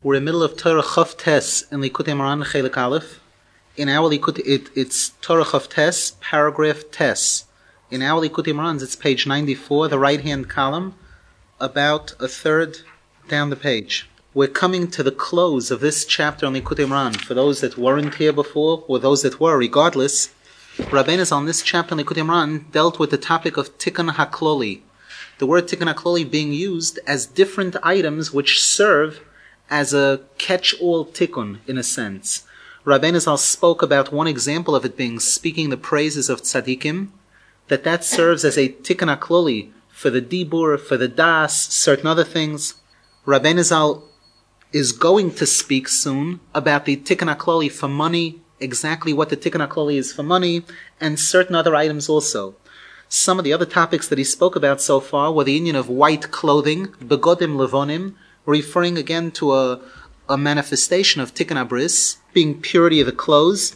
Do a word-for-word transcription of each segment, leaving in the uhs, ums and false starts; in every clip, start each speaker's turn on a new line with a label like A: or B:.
A: We're in the middle of Torah Chav Tes in Likutei Moharan Chelik Aleph. In our Likutei, it, it's Torah Chav Tes, paragraph Tes. In our Likutei Moharan, it's page ninety-four, the right-hand column, about a third down the page. We're coming to the close of this chapter on Likutei Moharan. For those that weren't here before, or those that were, regardless, Rabbeinu on this chapter on Likutei Moharan dealt with the topic of Tikkun HaKloli. The word Tikkun HaKloli being used as different items which serve as a catch-all tikkun, in a sense. Rabbeinu Zal spoke about one example of it being speaking the praises of tzaddikim, that that serves as a tikkun hakloli for the dibur, for the das, certain other things. Rabbeinu Zal is going to speak soon about the tikkun hakloli for money, exactly what the tikkun hakloli is for money, and certain other items also. Some of the other topics that he spoke about so far were the union of white clothing, begodim levonim, referring again to a, a manifestation of Tikkun HaBris, being purity of the clothes.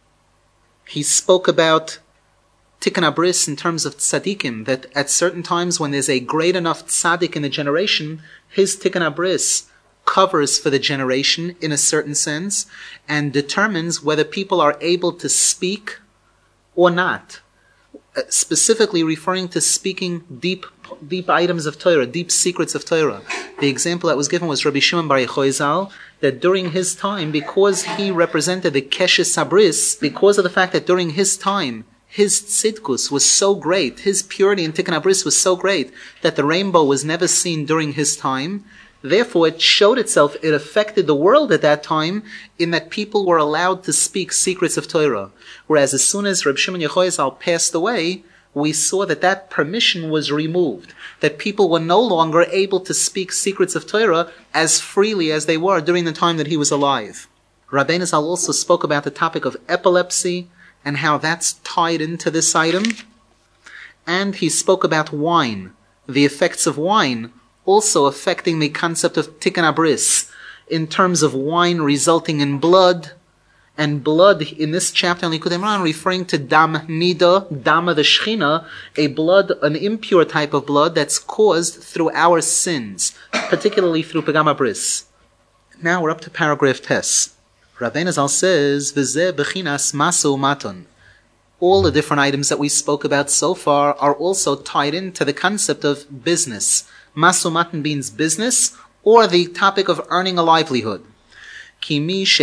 A: He spoke about Tikkun HaBris in terms of tzaddikim, that at certain times when there's a great enough tzaddik in a generation, his Tikkun HaBris covers for the generation in a certain sense, and determines whether people are able to speak or not. Specifically referring to speaking deep deep items of Torah, deep secrets of Torah. The example that was given was Rabbi Shimon Bar Yochai Zal, that during his time, because he represented the Keshes Sabris, because of the fact that during his time, his tzidkus was so great, his purity in Tikkun HaBris was so great, that the rainbow was never seen during his time. Therefore, it showed itself, it affected the world at that time, in that people were allowed to speak secrets of Torah. Whereas as soon as Rabbi Shimon Yochai Zal passed away, we saw that that permission was removed, that people were no longer able to speak secrets of Torah as freely as they were during the time that he was alive. Rabbeinu Zal also spoke about the topic of epilepsy and how that's tied into this item. And he spoke about wine, the effects of wine also affecting the concept of Tikkun HaBris, in terms of wine resulting in blood, and blood in this chapter on Likutei Moharan referring to Dam Nida, Dama the Shechina, a blood, an impure type of blood that's caused through our sins, particularly through Pagam HaBris. Now we're up to paragraph Tes. Rabbeinu Zal says, V'zeh b'chinas masu maton. All the different items that we spoke about so far are also tied into the concept of business. Masu matan means business, or the topic of earning a livelihood. Because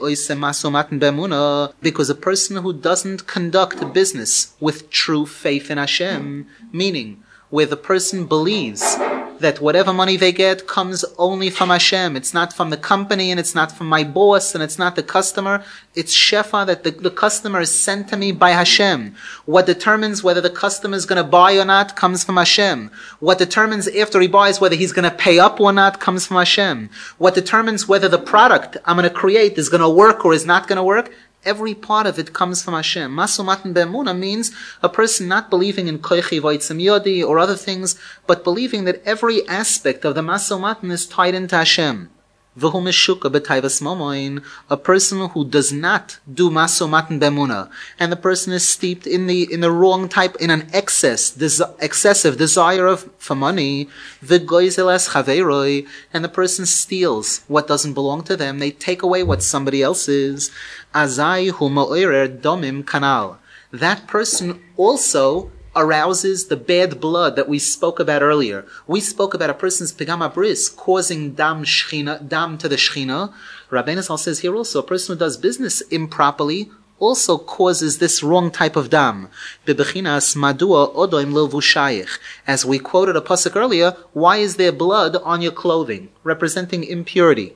A: a person who doesn't conduct business with true faith in Hashem, meaning where the person believes that whatever money they get comes only from Hashem, it's not from the company, and it's not from my boss, and it's not the customer, it's shefa, that the, the customer is sent to me by Hashem. What determines whether the customer is going to buy or not comes from Hashem. What determines after he buys whether he's going to pay up or not comes from Hashem. What determines whether the product I'm going to create is going to work or is not going to work, every part of it comes from Hashem. Masu matan be'emunah means a person not believing in koichi v'otzim yodi or other things, but believing that every aspect of the masu matan is tied into Hashem. V'hu meshuka b'taivas momoin, a person who does not do masu matan be'emunah, and the person is steeped in the in the wrong type, in an excess, des- excessive desire of for money. V'goizel es chaveiroi, and the person steals what doesn't belong to them. They take away what somebody else is. Azai hu mo'erer domim kanal. That person also arouses the bad blood that we spoke about earlier. We spoke about a person's pagam habris causing dam shchina, dam to the shchina. Rabbeinu Zal says here also, a person who does business improperly also causes this wrong type of dam. Bebechinas madua odoim lo vushayich. As we quoted a pasuk earlier, why is there blood on your clothing, representing impurity?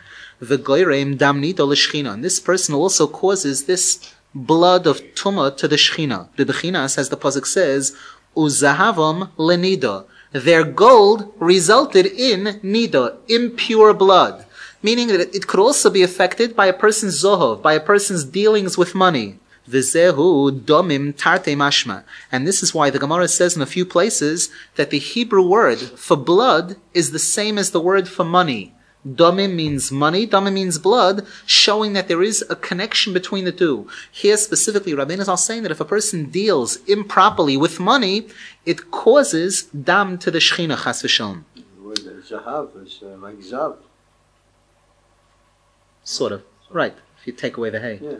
A: V'goyreim dam nido l'shchina. And this person also causes this blood of tumah to the shchina. Bebechinas, as the pasuk says, uzahavam lenida. Their gold resulted in nida, impure blood. Meaning that it could also be affected by a person's zohov, by a person's dealings with money. V'zehu domim tarte mashma. And this is why the Gemara says in a few places that the Hebrew word for blood is the same as the word for money. Domim means money, domim means blood, showing that there is a connection between the two. Here specifically, Rabbeinu Zal saying that if a person deals improperly with money, it causes dam to the shechina, chas v'shalom.
B: The word zahav is uh, like zav.
A: Sort of. Right. If you take away the hay.
B: Yeah.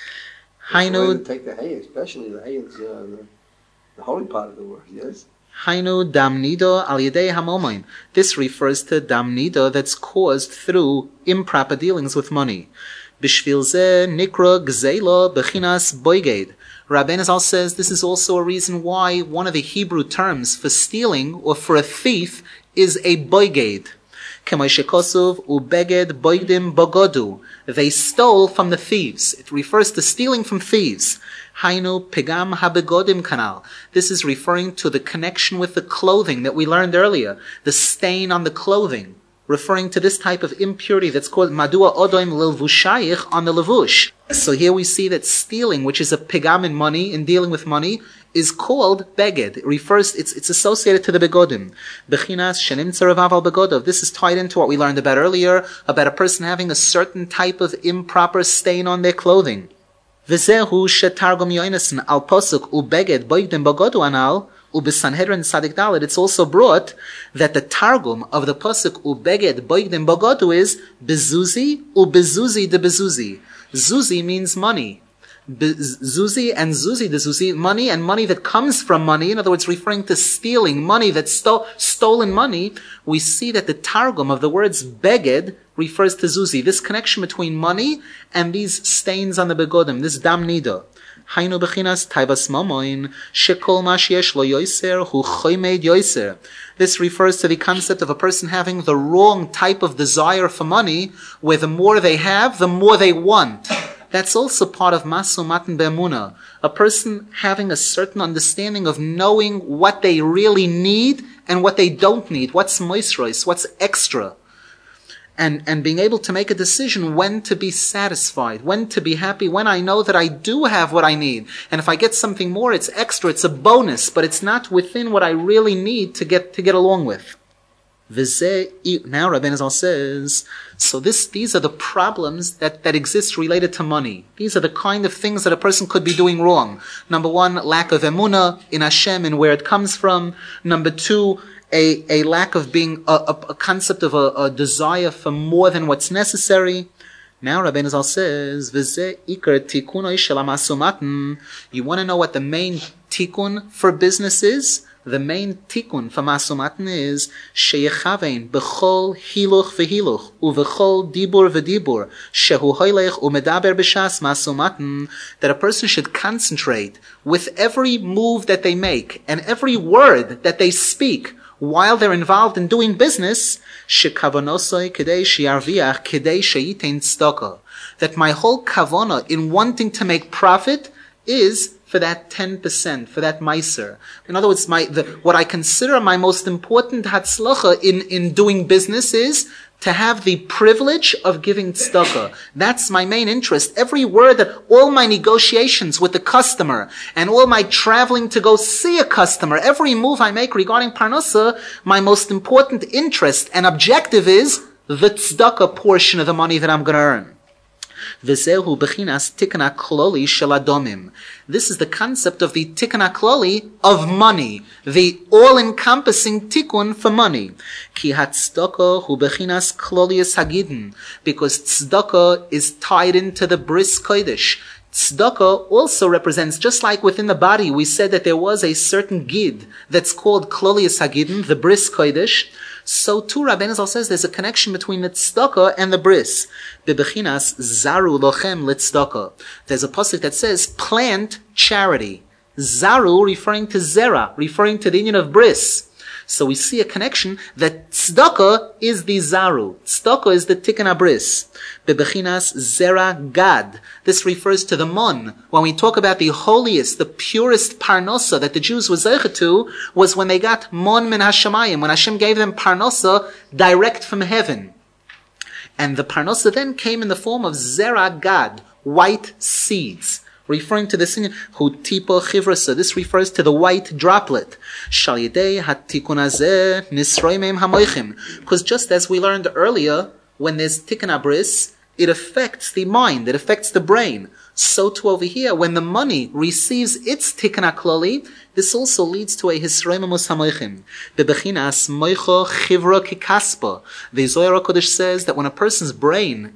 A: Hainu,
B: take the hay, especially the hay is uh, the, the holy part of the word, yes?
A: Hainu damnido al yedei hamomain. This refers to damnido that's caused through improper dealings with money. Bishvil ze nikra gzeila bechinas boiged. Rabbeinu Zal says this is also a reason why one of the Hebrew terms for stealing or for a thief is a boiged. K'moishekosov ubeged boigdim bogodu. They stole from the thieves. It refers to stealing from thieves. Hainu pegam habegodim kanal. This is referring to the connection with the clothing that we learned earlier. The stain on the clothing. Referring to this type of impurity that's called madua odoim lilvushayich on the levush. So here we see that stealing, which is a pegam in money, in dealing with money, is called beged. It refers, it's, it's associated to the begodim. Bechinas shenim tzaravav al begodov. This is tied into what we learned about earlier, about a person having a certain type of improper stain on their clothing. V'zehu shetargum yoinasin al posuk ubeged boigdim begodu anal. Ubesanhedrin Sadik Dalet, it's also brought that the Targum of the Pasuk Ubeged Boigdim Bogodu is Bezuzi Ubezuzi de Bezuzi. Zuzi means money. Zuzi and Zuzi de Zuzi, money and money that comes from money, in other words, referring to stealing, money that's sto- stolen money. We see that the Targum of the words Beged refers to Zuzi, this connection between money and these stains on the Begodim, this Dam Nido. Hainu bechinas taivas mamoin shekol mashiesh lo yoiser hu choymed yoiser. This refers to the concept of a person having the wrong type of desire for money, where the more they have, the more they want. That's also part of masu matan be'emuna. A person having a certain understanding of knowing what they really need and what they don't need, what's moisrois, what's extra. And, and being able to make a decision when to be satisfied, when to be happy, when I know that I do have what I need. And if I get something more, it's extra, it's a bonus, but it's not within what I really need to get, to get along with. Now Rabbeinu Zal says, so this, these are the problems that, that exist related to money. These are the kind of things that a person could be doing wrong. Number one, lack of emunah in Hashem and where it comes from. Number two, A, a lack of being, a, a, a concept of a, a desire for more than what's necessary. Now Rabbeinu Zal says, V'zeh ikar tikunoi shel hamasu matan. You want to know what the main tikkun for business is? The main tikkun for masu matan is sheyechavein b'chol hiluch v'hiluch u'v'chol dibur v'dibur shehu hoylech u'medaber b'shas masu matan. That a person should concentrate with every move that they make and every word that they speak while they're involved in doing business, shekavonosoi kedei shiarviach kedei sheyitain tzedakah. That my whole kavona in wanting to make profit is for that ten percent, for that meiser. In other words, my the, what I consider my most important hatzlacha in, in doing business is to have the privilege of giving tzedakah. That's my main interest. Every word that, all my negotiations with the customer, and all my traveling to go see a customer, every move I make regarding parnasa, my most important interest and objective is the tzedakah portion of the money that I'm going to earn. V'zehu bechinas tikna kloli shel adomim. This is the concept of the tikna kloli of money, the all-encompassing tikkun for money. Ki hatzedakah hu bechinas klolius hagidin, because tzedakah is tied into the bris kodesh. Tzedakah also represents, just like within the body, we said that there was a certain gid that's called klolius hagidin, the bris kodesh. So too, Rabbeinu Zal says there's a connection between the tzedakah and the bris. Bebechinas zaru lochem litzedakah. There's a pasuk that says, plant charity. Zaru referring to zera, referring to the union of bris. So we see a connection that tzedakah is the zaru. Tzedakah is the tikkun abris. Bebechinas zera gad. This refers to the mon. When we talk about the holiest, the purest parnosa that the Jews were zeicha to, was when they got mon min hashamayim, when Hashem gave them parnosa direct from heaven. And the parnosa then came in the form of zera gad, white seeds. Referring to this, hu tipo chivrasa. This refers to the white droplet. Shal yedei hatikun hazeh nisroi meim hamoichim. Because just as we learned earlier, when there's tikkun abris, it affects the mind, it affects the brain. So too over here, when the money receives its tikkun hakloli, this also leads to a hisroi memus hamoichim. Bebechinas moicho chivra kikaspa. The Zohar HaKodesh says that when a person's brain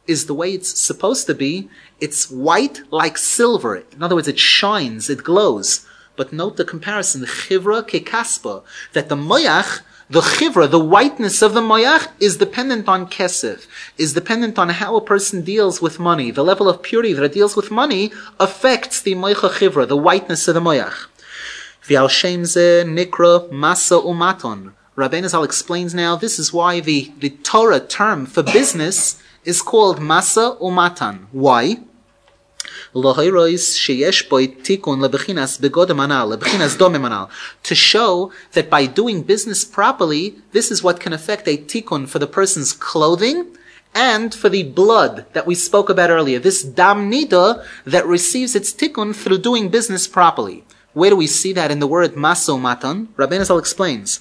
A: is the way it's supposed to be. It's white like silver. In other words, it shines, it glows. But note the comparison, chivra kekaspa, that the moyach, the chivra, the whiteness of the moyach, is dependent on kesef, is dependent on how a person deals with money. The level of purity that it deals with money affects the moycha chivra, the whiteness of the moyach. V'al shem ze nikra masa umaton. Rabbeinu Zal explains now, this is why the, the Torah term for business is called masa umatan. Why? To show that by doing business properly, this is what can affect a tikkun for the person's clothing and for the blood that we spoke about earlier. This dam nida that receives its tikkun through doing business properly. Where do we see that in the word maso matan? Rabbeinu Zal explains.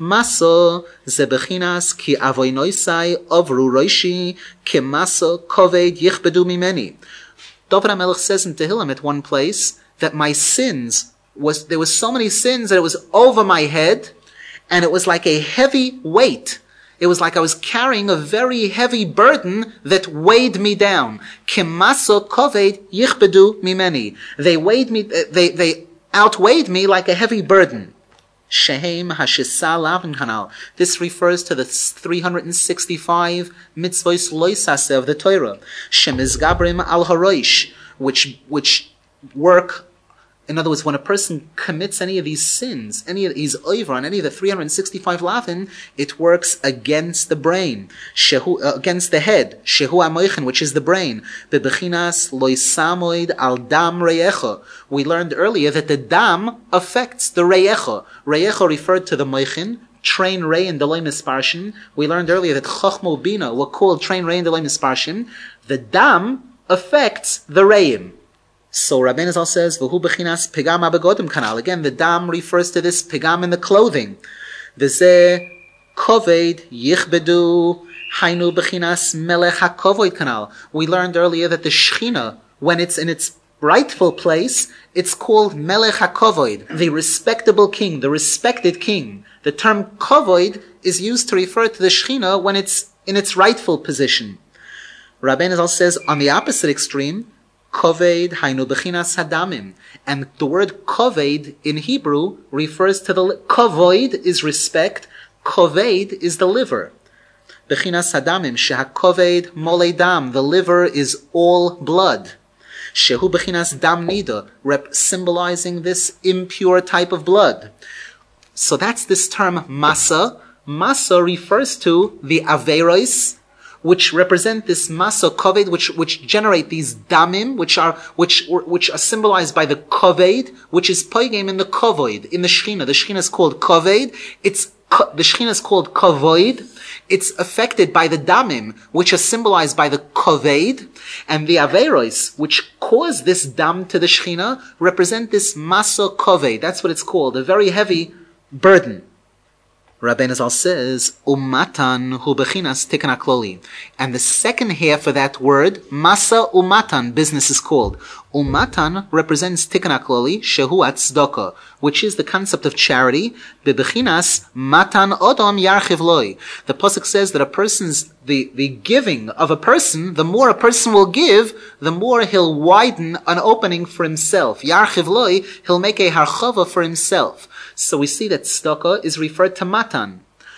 A: Maso ze bechinas ki avoinoisai avru roishi ki maso koved yichbedu mimeni. David HaMelech says in Tehillim at one place that my sins was, there was so many sins that it was over my head and it was like a heavy weight. It was like I was carrying a very heavy burden that weighed me down. Kemaso koved yichbedu mimeni. They weighed me, they, they outweighed me like a heavy burden. Shehem hashisa lavin kanal. This refers to the three hundred sixty-five mitzvos loisase of the Torah. Shemizgabrim al haroish, which which work. In other words, when a person commits any of these sins, any of these over on any of the three hundred sixty-five lavin, it works against the brain, shehu, uh, against the head, shehu amoichin, which is the brain. Bebechinas loisamoid al dam reyecha. We learned earlier that the dam affects the reyecha. Reyecha referred to the moichin, train rei and delay misparshin. We learned earlier that chachmo bina were called train rei and delay misparshin. The dam affects the reim. So Rabbeinu Zal says, "V'hu bechinas pegam abegodim kanal." Again, the dam refers to this pegam in the clothing. V'zeh koved yichbedu hainu bechinas melech hakovoid kanal. We learned earlier that the Shechina, when it's in its rightful place, it's called melech hakovoid, the respectable king, the respected king. The term kovoid is used to refer to the Shechina when it's in its rightful position. Rabbeinu Zal says, on the opposite extreme, Koved hainu bechinas hadamim. And the word koved in Hebrew refers to the, kovoid is respect, koved is the liver. Bechinas hadamim, sheha koved mole dam, the liver is all blood. Shehu bechinas dam nida, rep- symbolizing this impure type of blood. So that's this term masa. Masa refers to the averos, which represent this masa koved, which which generate these damim, which are which which are symbolized by the koved, which is poigim in the kovoid, in the Shechina. The Shechina is called koved. It's the Shechina is called kovoid. It's affected by the damim, which are symbolized by the koved, and the averos, which cause this dam to the Shechina, represent this masa koved. That's what it's called, a very heavy burden. Rabbeinu Zal says, umatan hu bechinas tikkun hakloli. And the second half of that word, masa umatan, business is called. Umatan represents tikkun hakloli, shehu tzedakah, which is the concept of charity. Bebechinas matan odom yarchiv loi. The pasuk says that a person's, the, the giving of a person, the more a person will give, the more he'll widen an opening for himself. Yarchiv loi, he'll make a harchava for himself. So we see that tzedakah is referred to matan.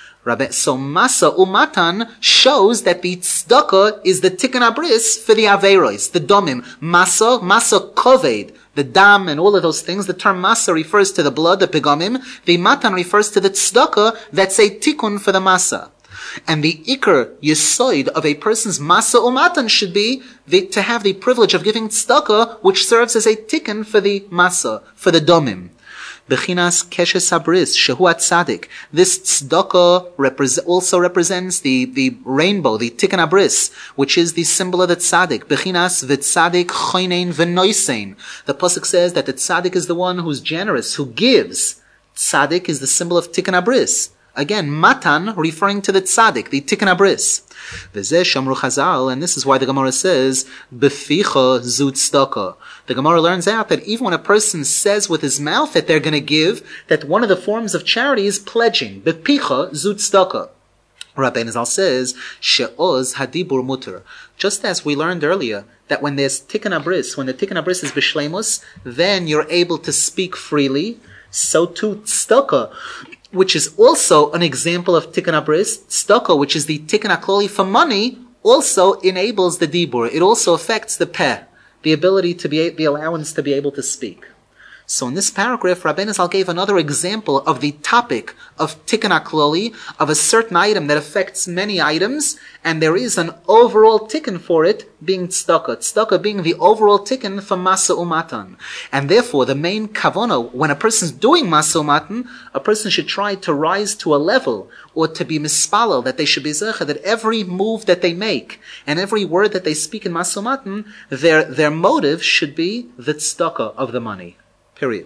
A: So masa umatan shows that the tzedakah is the tikkun abris for the averos, the domim. Masa, masa koved, the dam and all of those things. The term masa refers to the blood, the pegomim. The matan refers to the tzedakah that's a tikkun for the masa. And the ikar yesoid of a person's masa umatan should be the, to have the privilege of giving tzedakah, which serves as a tikkun for the masa, for the domim. Bechinas keshes habris, shehu atzadik. This tzedakah repre- also represents the, the rainbow, the tikkun habris, which is the symbol of the tzaddik. Bechinas v'tzadik choynein v'noisein. The pasuk says that the tzaddik is the one who's generous, who gives. Tzaddik is the symbol of tikkun habris. Again, matan referring to the tzaddik, the tikkun habris. V'zeh shamru chazal, and this is why the Gemara says, beficha zu tzedakah. The Gemara learns out that even when a person says with his mouth that they're going to give, that one of the forms of charity is pledging. Beficha zu tzedakah. Rabbeinu Zal says, She'oz hadibur muter. Just as we learned earlier, that when there's tikkun abris, when the tikkun abris is b'shleimus, then you're able to speak freely. So too tzedakah, which is also an example of tikkun abris, tzedakah, which is the tikkun akloli for money, also enables the dibur. It also affects the peh, the ability to be, the allowance to be able to speak. So in this paragraph, Rabbeinu Zal gave another example of the topic of tikkun akloli, of a certain item that affects many items, and there is an overall tikkun for it being tzedakah. Tzedakah being the overall tikkun for masa umatan. And therefore, the main kavanah, when a person's doing masa umatan, a person should try to rise to a level, or to be mispalel, that they should be zecha, that every move that they make, and every word that they speak in masa umatan, their, their motive should be the tzedakah of the money. Period.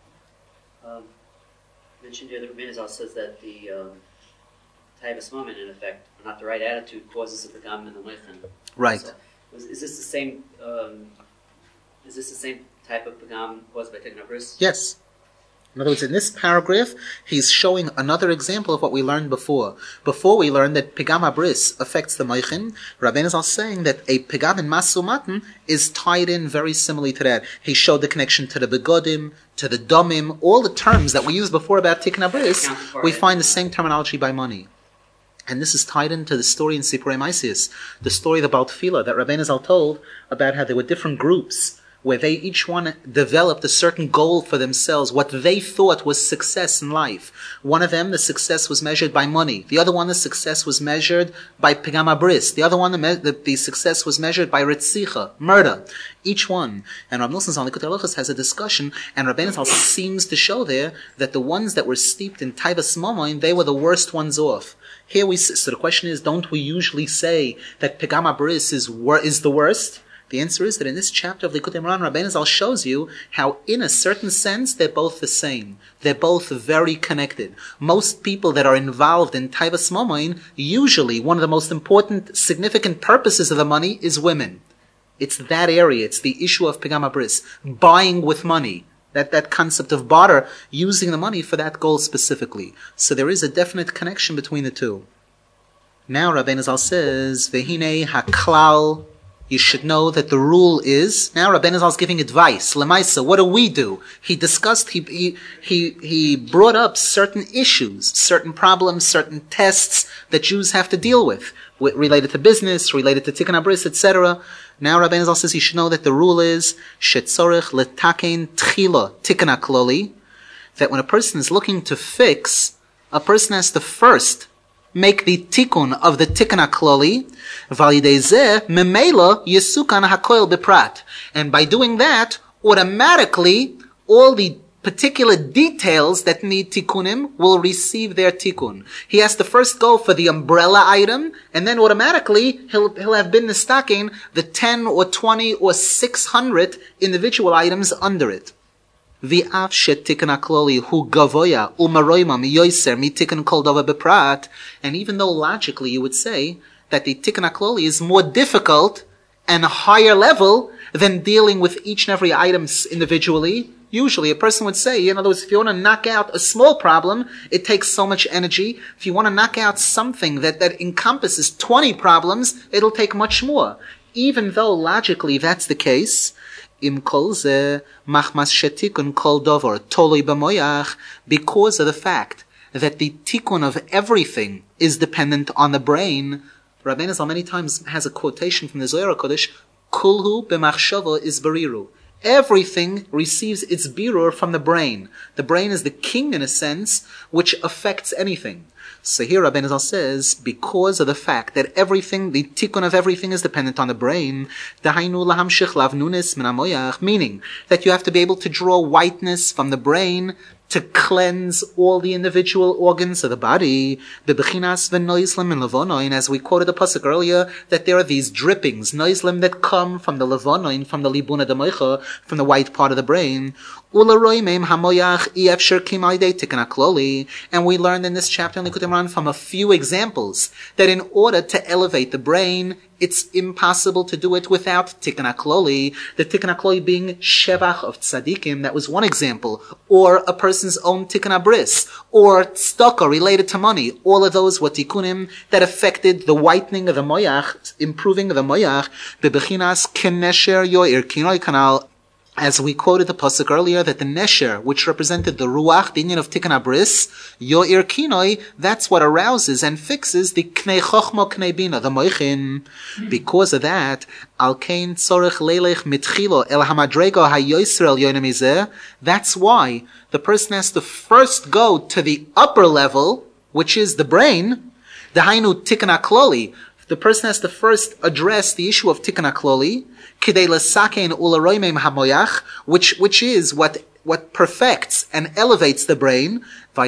C: Um, mentioned here that Rabbeinu Zal says that the um, taivas moment, in effect, or not the right attitude, causes a pagam in the moichin.
A: Right.
C: So, is, is this the same? Um, is this the same type of pagam caused by tikkun abris?
A: Yes. In other words, in this paragraph, he's showing another example of what we learned before. Before we learned that pigam abris affects the moichin, Rabbeinu Zal saying that a pigam in masumatan is tied in very similarly to that. He showed the connection to the begodim, to the domim, all the terms that we used before about tikkun abris, we find the same terminology by money. And this is tied into the story in Sipurei Maisius, the story of the Baal Tefillah that Rabbeinu Zal told about how there were different groups where they each one developed a certain goal for themselves, what they thought was success in life. One of them, the success was measured by money. The other one, the success was measured by pigam abris. The other one, the, me- the, the success was measured by ritzicha, murder. Each one. And Rav Nosson Zal Likutei Halachos has a discussion, and Rabbeinu Zal seems to show there that the ones that were steeped in taivas mamoin, they were the worst ones off. Here we, so the question is, don't we usually say that pigam abris is, wor- is the worst? The answer is that in this chapter of Likutei Moharan, Rabbeinu Zal shows you how, in a certain sense, they're both the same. They're both very connected. Most people that are involved in taivas mamoin, usually one of the most important, significant purposes of the money is women. It's that area. It's the issue of pigam abris, buying with money. That, that concept of barter, using the money for that goal specifically. So there is a definite connection between the two. Now Rabbeinu Zal says, Vehine haklal. You should know that the rule is, now Rabbeinu Zal is giving advice. Lemaisa, what do we do? He discussed, he, he, he, he brought up certain issues, certain problems, certain tests that Jews have to deal with, with related to business, related to tikkun abris, et cetera. Now Rabbeinu Zal says you should know that the rule is, shetzorech letaken tchila tikkun akloli, that when a person is looking to fix, a person has to first make the tikkun of the tikkun akloli, validezeh memela yesukan hakoil beprat, and by doing that, automatically all the particular details that need tikkunim will receive their tikkun. He has to first go for the umbrella item, and then automatically he'll he'll have been nistaken the ten or twenty or six hundred individual items under it. V'af shetikun akloli hu gavoya umaroima miyoser mitikun kol dava beprat. And even though logically you would say that the tikun akloli is more difficult and a higher level than dealing with each and every item individually, usually a person would say, in other words, if you want to knock out a small problem, it takes so much energy. If you want to knock out something that, that encompasses twenty problems, it'll take much more. Even though logically that's the case, Im kol ze machmas shetikun kol dover toloi b'moyach, because of the fact that the tikkun of everything is dependent on the brain. Rabbeinu Zal many times has a quotation from the Zohar HaKodesh, kulhu b'machshava is bariru. Everything receives its birur from the brain. The brain is the king in a sense, which affects anything. So here Rabbeinu Zal says, because of the fact that everything, the tikkun of everything is dependent on the brain, dahainu lahamshich lavnunis min hamoyach, meaning that you have to be able to draw whiteness from the brain to cleanse all the individual organs of the body. Bebechinas v'noizlim and levonoin, as we quoted the pasuk earlier, that there are these drippings, noizlim, that come from the levonoin, from the libuna demoicha, from the white part of the brain. And we learned in this chapter in Likutei Moharan from a few examples that in order to elevate the brain, it's impossible to do it without Tikkun HaKloli. The Tikkun HaKloli being Shevach of Tzadikim, that was one example. Or a person's own Tikkun HaBris. Or Tzedakah related to money. All of those were Tikkunim that affected the whitening of the Moyach, improving the Moyach. Bebechinas Kenesher Yoir Kinoi Kanal. As we quoted the pasuk earlier, that the nesher, which represented the ruach, the union of tikkun abris, yoir kinoi, that's what arouses and fixes the knei chochma knei bina, the moichin. Because of that, al kein tzorech leilech mitchilo el hamadrego hayoisrael yoinamizeh. That's why the person has to first go to the upper level, which is the brain, the hainu tikkun hakloli. The person has to first address the issue of tikkun hakloli, which which is what what perfects and elevates the brain.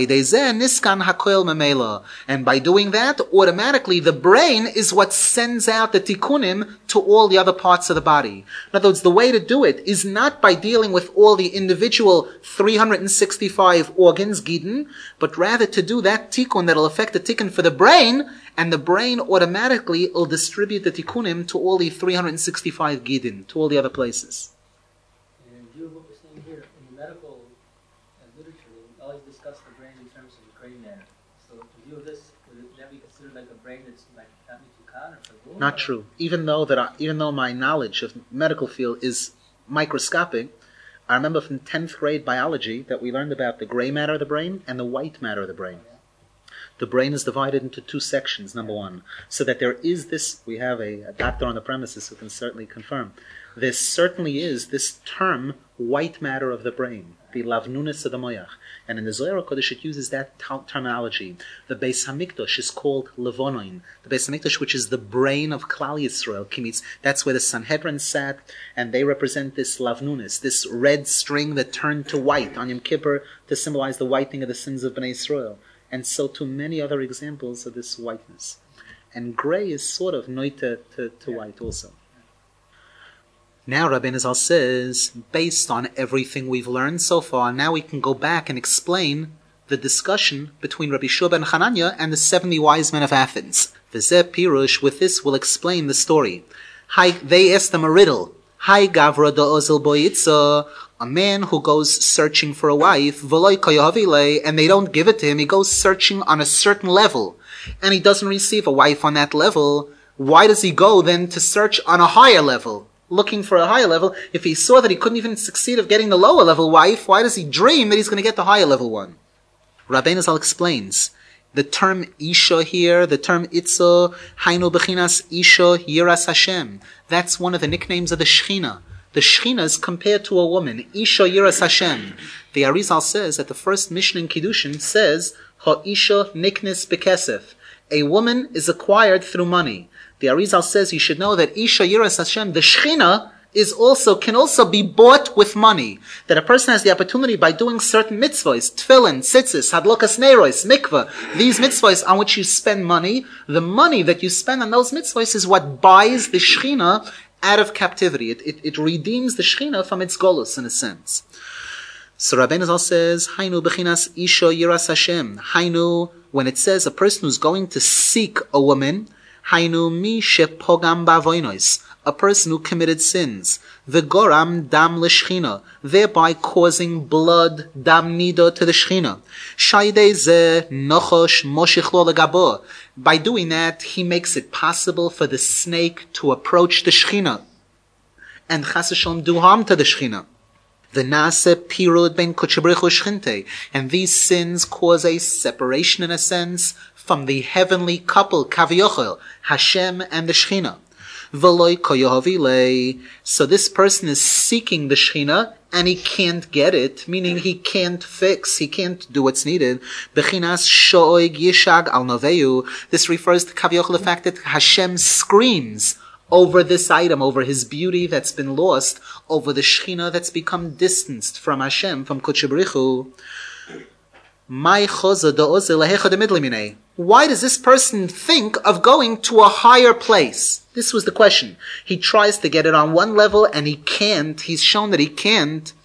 A: And by doing that, automatically the brain is what sends out the tikkunim to all the other parts of the body. In other words, the way to do it is not by dealing with all the individual three hundred sixty-five organs, gidin, but rather to do that tikkun that will affect the tikkun for the brain, and the brain automatically will distribute the tikkunim to all the three hundred sixty-five gidin, to all the other places.
D: And in view of what we're saying here, in the medical uh, literature, we always discuss the brain in terms of the gray matter. So in view of this, would it then be considered like a brain that's like not mitukan or fagul?
A: Not true. Even though that, I, even though my knowledge of medical field is microscopic, I remember from tenth grade biology that we learned about the gray matter of the brain and the white matter of the brain. The brain is divided into two sections, number one. So that there is this, we have a, a doctor on the premises who can certainly confirm, there certainly is this term, white matter of the brain, the lavnunis of the moyach. And in the Zohar HaKodesh it uses that t- terminology. The Beis HaMikdash is called Levonoin. The Beis HaMikdash, which is the brain of Klal Yisrael, Kimitz, that's where the Sanhedrin sat, and they represent this lavnunis, this red string that turned to white on Yom Kippur to symbolize the whitening of the sins of Bnei Yisrael. And so to many other examples of this whiteness. And gray is sort of noita to, to white also. Now Rabbeinu Zal says, based on everything we've learned so far, now we can go back and explain the discussion between Rabbi Shua ben Chananya and the seventy wise men of Athens. V'zeh pirush, with this we'll explain the story. Hi, they asked them a riddle. Hi gavra do ozel boyitza, a man who goes searching for a wife, v'loy koyahavile, and they don't give it to him. He goes searching on a certain level, and he doesn't receive a wife on that level. Why does he go then to search on a higher level, looking for a higher level? If he saw that he couldn't even succeed of getting the lower level wife, why does he dream that he's going to get the higher level one? Rabbeinu Zal explains, the term Isha here, the term Itzo, Hainu Bechinas Isha Yiras Hashem, that's one of the nicknames of the Shechina. The Shechina is compared to a woman, Isha Yiras Hashem. The Arizal says that the first Mishnah in Kiddushin says, Ha Isha Niknis Bekesef. A woman is acquired through money. The Arizal says you should know that Isha Yiras Hashem, the Shechina, is also, can also be bought with money. That a person has the opportunity by doing certain mitzvahs, tefillin, tzitzis, hadlokas neiros, mikvah, these mitzvahs on which you spend money, the money that you spend on those mitzvahs is what buys the Shechina out of captivity. It, it, it redeems the Shechina from its golus, in a sense. So Rabbeinu Zal says, Hainu bechinas Isha Yiras Hashem. Hainu, when it says a person who's going to seek a woman, Hainu mi shepogam bavoinois, a person who committed sins, v'goram dam l'shchina, thereby causing blood, dam nido, to the Shechina. Shaydei ze nochosh moshichlo legabo. By doing that, he makes it possible for the snake to approach the Shechina and chas v'shalom do harm to the Shechina. V'nase pirud ben kutchebrichu shchinte, and these sins cause a separation, in a sense, from the heavenly couple, Kaviochel, Hashem and the Shechina. V'loi koyohavile. So this person is seeking the Shechina and he can't get it, meaning he can't fix, he can't do what's needed. Bechinas shoig yishag al noveu. This refers to Kaviochel, the fact that Hashem screams over this item, over his beauty that's been lost, over the Shechina that's become distanced from Hashem, from Kutchebrichu. Why does this person think of going to a higher place? This was the question. He tries to get it on one level and he can't. He's shown that he can't.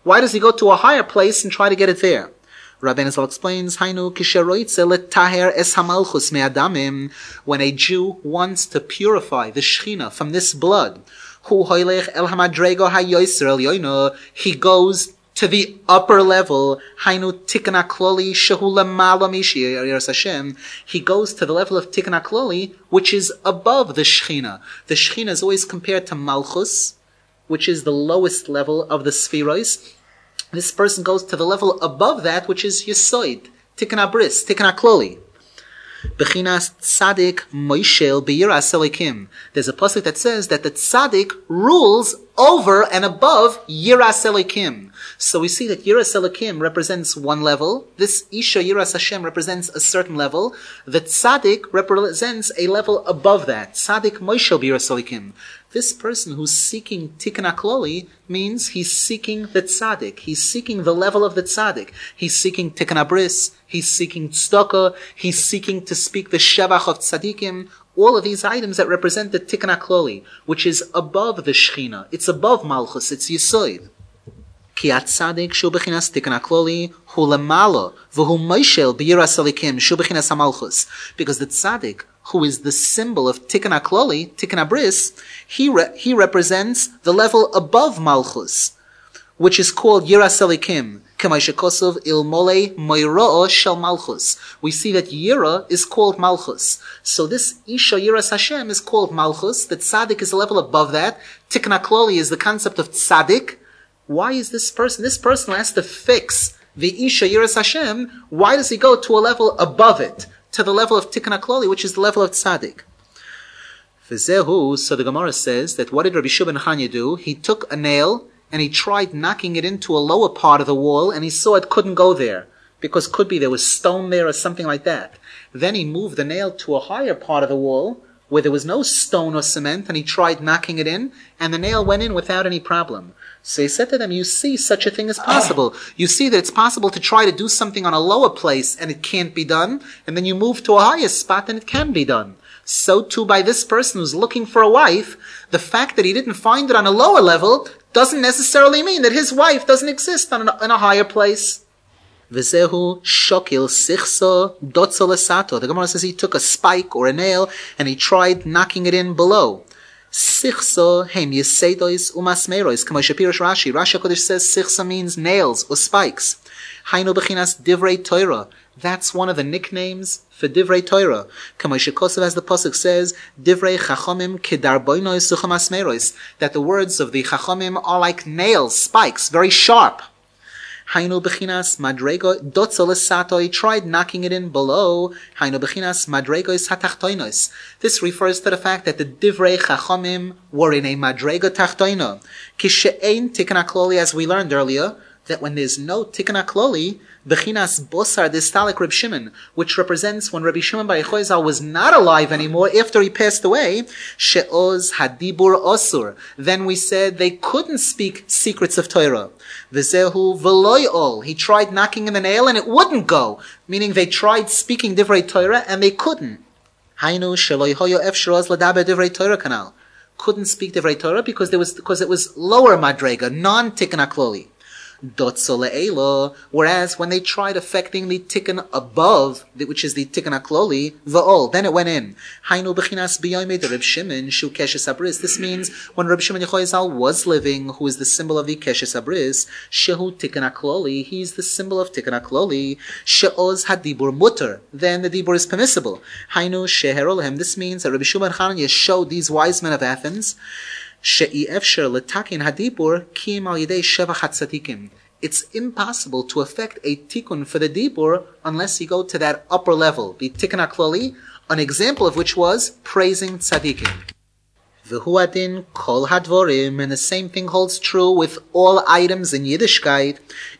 A: Why does he go to a higher place and try to get it there? Rabbeinu Zal explains, Hainu kisheroitze letaher es hamalchus me'adamim, when a Jew wants to purify the Shechina from this blood, hu hoylech el hamadrego hayoyser el yoino, he goes to the upper level, Hainu tikkun hakloli shehu lemala mishi yiras Hashem, he goes to the level of tikkun hakloli, which is above the Shechina. The Shechina is always compared to Malchus, which is the lowest level of the Spherois. This person goes to the level above that, which is Yesoid, Tikkun HaBris, Tikkun HaKloli. Bechinas Tzadik Moishel B'yiras Elikim. There's a pasuk that says that the Tzadik rules over and above Yiras Elikim. So we see that Yiras Elikim represents one level. This Isha Yiras Hashem represents a certain level. The Tzadik represents a level above that. Tzadik Moishel B'yiras Elikim. This person who's seeking Tikkun HaKloli means he's seeking the tzaddik. He's seeking the level of the tzaddik. He's seeking Tikkun HaBris. He's seeking tzedakah. He's seeking to speak the shevach of tzaddikim. All of these items that represent the Tikkun HaKloli, which is above the Shechina. It's above Malchus. It's Yisoid. Ki atzadik shu bechinas Tikkun HaKloli hu lemalo v'hu moishel b'yiras elikim shu bechinas hamalchus. Because the tzaddik, who is the symbol of Tikkun HaKloli, Tikkun HaBris, he re- he represents the level above Malchus, which is called Yiras Elikim. K'may shekosov ilmole moiro'o shel Malchus. We see that Yira is called Malchus. So this Isha Yiras Hashem is called Malchus. The Tzaddik is a level above that. Tikkun HaKloli is the concept of Tzaddik. Why is this person? This person has to fix the Isha Yiras Hashem. Why does he go to a level above it? To the level of Tikkun HaKloli, which is the level of Tzaddik. V'zehu, so the Gemara says that what did Rabbi Shua ben Chanya do? He took a nail and he tried knocking it into a lower part of the wall, and he saw it couldn't go there, because could be there was stone there or something like that. Then he moved the nail to a higher part of the wall, where there was no stone or cement, and he tried knocking it in, and the nail went in without any problem. So he said to them, you see such a thing is possible. You see that it's possible to try to do something on a lower place and it can't be done, and then you move to a higher spot and it can be done. So too by this person who's looking for a wife, the fact that he didn't find it on a lower level doesn't necessarily mean that his wife doesn't exist on a, in a higher place. V'zehu shokil sichso dotzo lesato. The Gemara says he took a spike or a nail and he tried knocking it in below. Sichso heim yesedois umasmerois. K'mo shepirish Rashi. Rashi HaKodesh says sichso means nails or spikes. Hainu bechinas divrei Torah. That's one of the nicknames for divrei Torah. K'mo shekosav, as the pasuk says, divrei chachomim kedarboinois sucham asmerois. That the words of the chachomim are like nails, spikes, very sharp. Hainu bechinas madrego dotzo lesato. He tried knocking it in below. Hainu bechinas madregos hatachtoinos. This refers to the fact that the divrei chachomim were in a madrego tachtoino. Kishe'ein tikkun hakloli, as we learned earlier, that when there's no tikkun hakloli, bechinas bosar distalik Reb Shimon, which represents when Rabbi Shimon bar Yochai was not alive anymore after he passed away, she'oz hadibur osur. Then we said they couldn't speak secrets of Torah. V'zehu v'loy ol. He tried knocking in the nail and it wouldn't go, meaning they tried speaking divrei Torah and they couldn't. Hainu sheloy hoyo efsheroz ladaber divrei Torah kanal. Couldn't speak divrei Torah because there was because it was lower madrega, non-tikkun hakloli. Dotzo le'elo, whereas when they tried affecting the tikkun above, which is the tikkun hakloli, v'ol, then it went in. Hainu bechinas biyomed Reb Shimon shu keshes abris. This means when Reb Shimon Yochai Zal was living, who is the symbol of the keshes abris, shehu tikkun hakloli, he's the symbol of tikkun hakloli, she'oz hadibur mutter, then the dibur is permissible. Hainu sheherolhem. This means that Rabbi Shua ben Chananya showed these wise men of Athens, it's impossible to effect a tikkun for the dibur unless you go to that upper level, the tikkun hakloli, an example of which was praising tzaddikim. V'hu adin kol hadvorim, and the same thing holds true with all items in Yiddishkeit.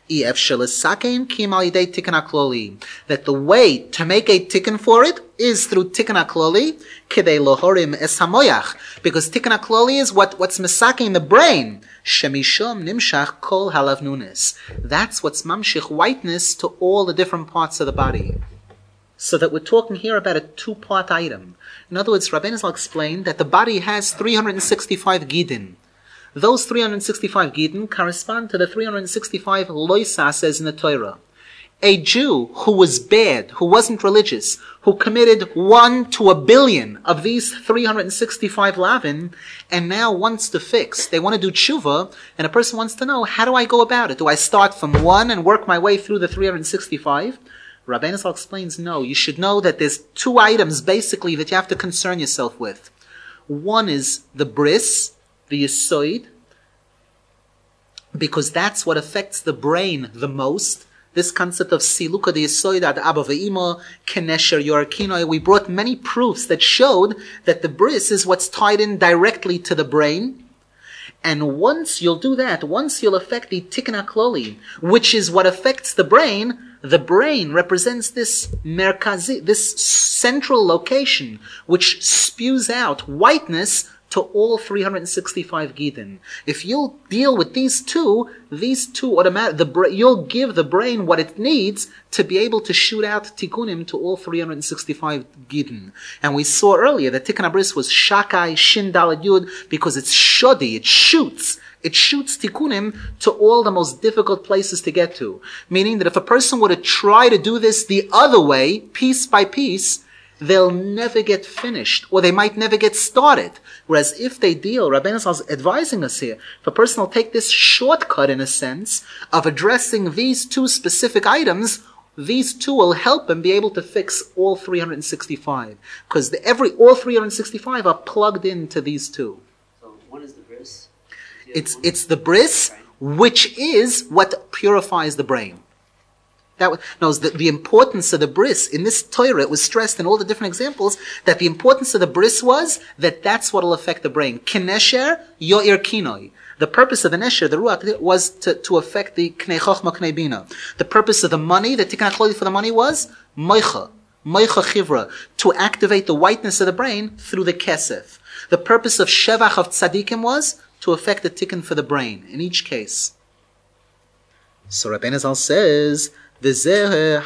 A: That the way to make a tikkun for it is through tikkun hakloli, kidei lohorim es hamoyach, because tikkun hakloli is what, what's mesaking the brain. Shemishom nimshach kol halavnunis. That's what's mamshich whiteness to all the different parts of the body. So that we're talking here about a two-part item. In other words, Rabbeinu Zal explained that the body has three hundred sixty-five gidin. Those three hundred sixty-five Gidin correspond to the three hundred sixty-five Loisa says in the Torah. A Jew who was bad, who wasn't religious, who committed one to a billion of these three hundred sixty-five lavin, and now wants to fix. They want to do tshuva, and a person wants to know, how do I go about it? Do I start from one and work my way through the three hundred sixty-five? Rabbeinu Zal explains, no. You should know that there's two items, basically, that you have to concern yourself with. One is the bris, the yisoid, because that's what affects the brain the most. This concept of siluka de yisoid ad abba ve'ima kenesher yorkinoi. We brought many proofs that showed that the bris is what's tied in directly to the brain. And once you'll do that, once you'll affect the tikkun hakloli, which is what affects the brain, the brain represents this merkazi, this central location, which spews out whiteness to all three hundred sixty-five Gidin. If you'll deal with these two, these two automatic, the bra- you'll give the brain what it needs to be able to shoot out tikkunim to all three hundred sixty-five Gidin. And we saw earlier that tikkun abris was shakai shin dalad yud because it's shodi, it shoots. It shoots tikkunim to all the most difficult places to get to. Meaning that if a person were to try to do this the other way, piece by piece, they'll never get finished, or they might never get started. Whereas if they deal, Rabbeinu Zal is advising us here, if a person will take this shortcut, in a sense, of addressing these two specific items, these two will help him be able to fix all three hundred sixty-five. Because the, every all three hundred sixty-five are plugged into these two.
C: So one is the bris. The
A: It's
C: one?
A: it's the bris, which is what purifies the brain. That was, no, the, the importance of the bris in this Torah, it was stressed in all the different examples that the importance of the bris was that that's what will affect the brain. Kinesher yo'ir kinoi. The purpose of the nesher, the ruach, was to, to affect the knei chochma, knei bina. The purpose of the money, the tikkun hakloli for the money was moicha, moicha chivra, to activate the whiteness of the brain through the kesef. The purpose of shevach of tzadikim was to affect the tikkun for the brain, in each case. So Rabbeinu Zal says, this is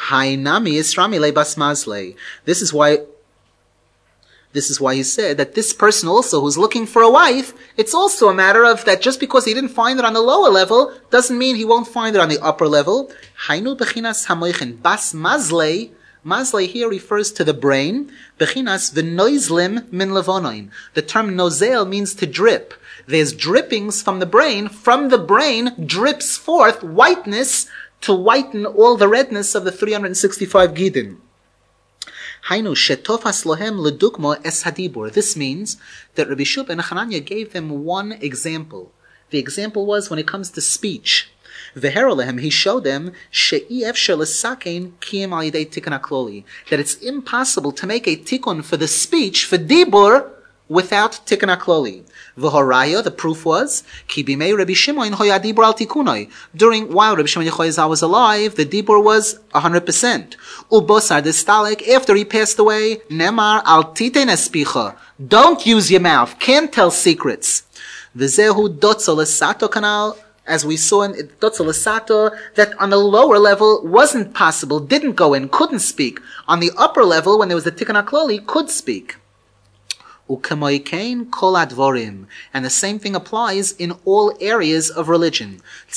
A: why this is why he said that this person also who's looking for a wife, it's also a matter of that just because he didn't find it on the lower level doesn't mean he won't find it on the upper level. Hainu bechinas hamoichin bas mazlei. Mazlei here refers to the brain. Bechinas v'noizlim min levonoin. The term nozel means to drip. There's drippings from the brain. From the brain drips forth whiteness to whiten all the redness of the three hundred sixty-five Gidin. Hainu shetofas lohem ledukmo es hadibur. This means that Rabbi Shua ben Hanania gave them one example. The example was when it comes to speech. Veherolehem, he showed them she'i efshar lesakein kiyem al yidei tikkun hakloli, that it's impossible to make a tikkun for the speech, for dibur, without tikkun hakloli. V'horaya, the proof was, ki bimei Rabbi Shimon hoya dibur al tikkunoi. During, while Rabbi Shimon Yochai was alive, the dibur was one hundred percent. Ubosar destalek, after he passed away, nemar al titen espicha. Don't use your mouth, can't tell secrets. V'zehu dotzo lesato kanal, as we saw in dotzo lesato, that on the lower level wasn't possible, didn't go in, couldn't speak. On the upper level, when there was the tikkun hakloli, could speak. And the same thing applies in all areas of religion.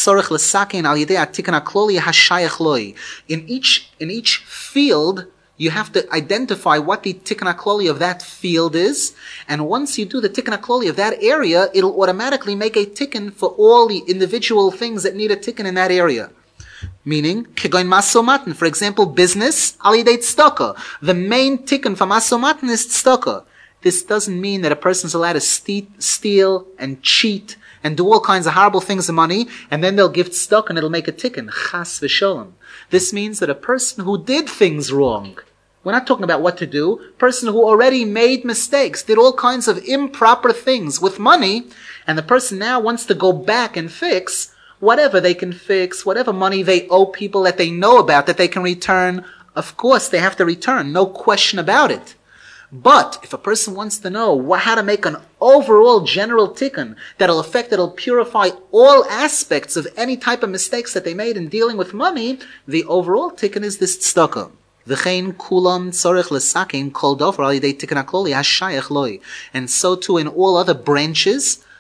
A: In each, in each field, you have to identify what the tikkun hakloli of that field is, and once you do the tikkun hakloli of that area, it'll automatically make a tikkun for all the individual things that need a tikkun in that area. Meaning, kegoin masomaten, for example, business, al yidei tzedakah. The main tikkun for masomaten is tzedakah. This doesn't mean that a person's allowed to ste- steal and cheat and do all kinds of horrible things with money, and then they'll give tzedakah and it'll make a tikkun. Chas v'sholem. This means that a person who did things wrong, we're not talking about what to do, a person who already made mistakes, did all kinds of improper things with money, and the person now wants to go back and fix whatever they can fix, whatever money they owe people that they know about, that they can return. Of course, they have to return, no question about it. But if a person wants to know how to make an overall general tikkun that'll affect, that'll purify all aspects of any type of mistakes that they made in dealing with money, the overall tikkun is this tzedakah. V'chein kulam tzorech lesakein kol dover al yidei tikkun hakloli hashayach loi. And so too in all other branches,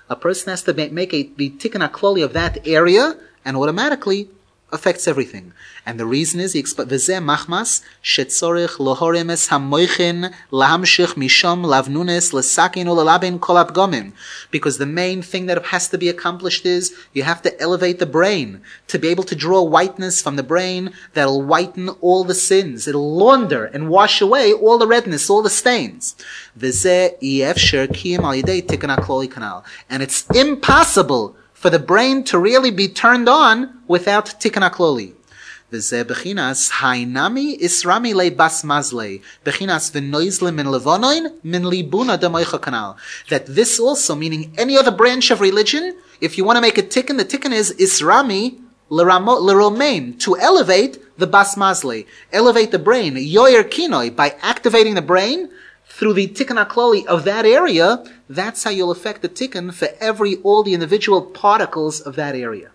A: A person has to ma- make a, the tikkun hakloli of that area, and automatically affects everything. And the reason is, he explains, v'zeh machmas shetzorich lohoremes hamoichin lahamshich misham lavnunes lesakin ulalabin kol apgomim. Because the main thing that has to be accomplished is, you have to elevate the brain to be able to draw whiteness from the brain that'll whiten all the sins. It'll launder and wash away all the redness, all the stains. V'zeh yefsher kiyim al yidei tikkun hakloli kanal. And it's impossible for the brain to really be turned on without tikkun hakloli. V'zeh bechinas hainami isrami le bas mazle bechinas v'noizle min levonoin min libuna demoicha kanal. That this also, meaning any other branch of religion, if you want to make a tikkun, the tikkun is isrami leromain, to elevate the bas mazle, elevate the brain, yoyer kinoi, by activating the brain through the tikkun hakloli of that area. That's how you'll affect the tikkun for every, all the individual particles of that area.